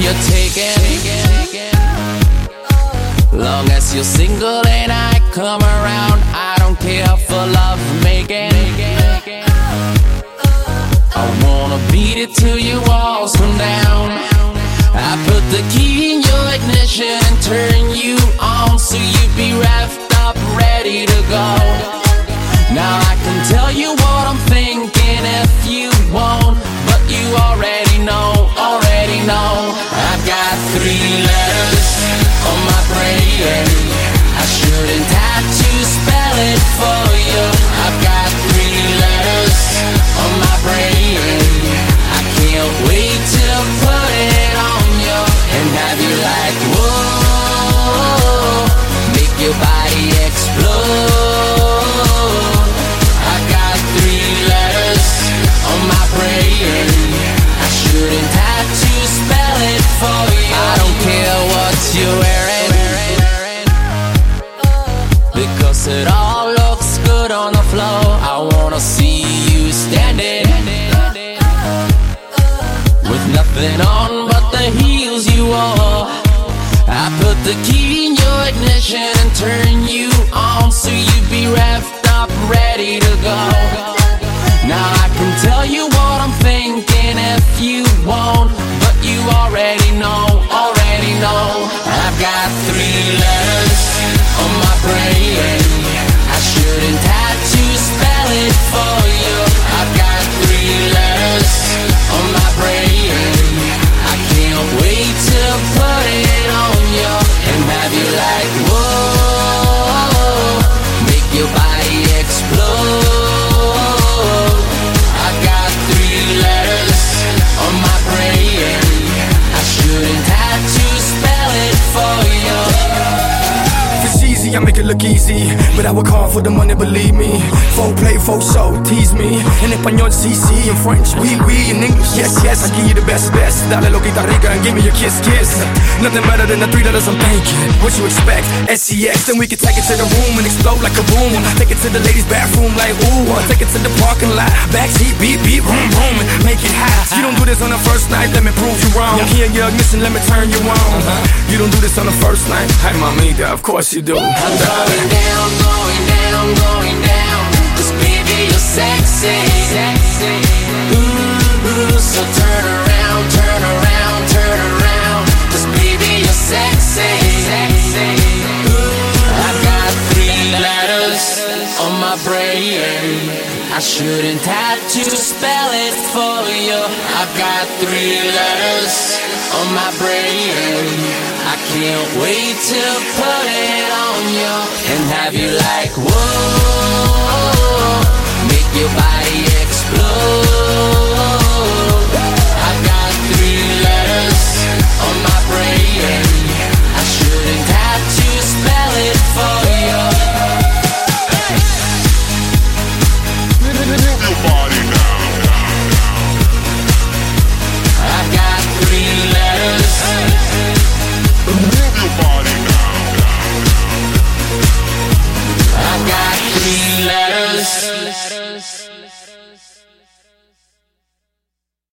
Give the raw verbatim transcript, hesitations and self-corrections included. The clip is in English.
you're taken. Long as you're single and I come around, I don't care for love making. I wanna beat it till your walls come down. I put the key in your ignition and turn you on, so you be revved up, ready to go. Now I can tell you what I'm thinking if you won't, but you already know, already know. I've got three letters on my brain. I shouldn't have to spell it for you. I've got three letters on my brain. I can't wait to put it on you and have you like, whoa, make your body explode. I've got three letters on my brain. I shouldn't have to spell it for you. I don't care what you're wearing, because it all looks good on the floor. I wanna see you standing with nothing on but the heels you wore. I put the key in your ignition and turn you on, so you be revved up, ready to go. Now I can tell you what I'm thinking if you won't, but you already know, already know. I've got three letters on my brain. I shouldn't have to spell it for you. I've got three letters on my brain. I can't wait to put it on you and have you like, whoa, make your body explode. I've got three letters on my brain. I shouldn't have to spell it for you. I make it look easy, but I work hard for the money, believe me. Folk play, folk show, tease me. In Espanol, C C, in French, oui, oui. In English, yes, yes, I give you the best, best. Dale loquita rica and give me your kiss, kiss. Nothing better than the three letters I'm thinking. What you expect? S E X, then we can take it to the room and explode like a boom. Take it to the ladies' bathroom like ooh. Take it to the parking lot, backseat, beep, beep, boom, boom, and make it hot. You don't do this on the first night, let me prove you wrong. Here in your ignition, let me turn you on. You don't do this on the first night. Hi, mamita, of course you do. I'm going down, going down, going down, 'cause baby you're sexy, sexy. Ooh, ooh, so turn around, turn around, turn around, 'cause baby you're sexy, sexy. Ooh, I've got three letters on my brain. I shouldn't have to spell it for you. I've got three letters on my brain. I can't wait to put it on you and have you like, whoa, make your body explode.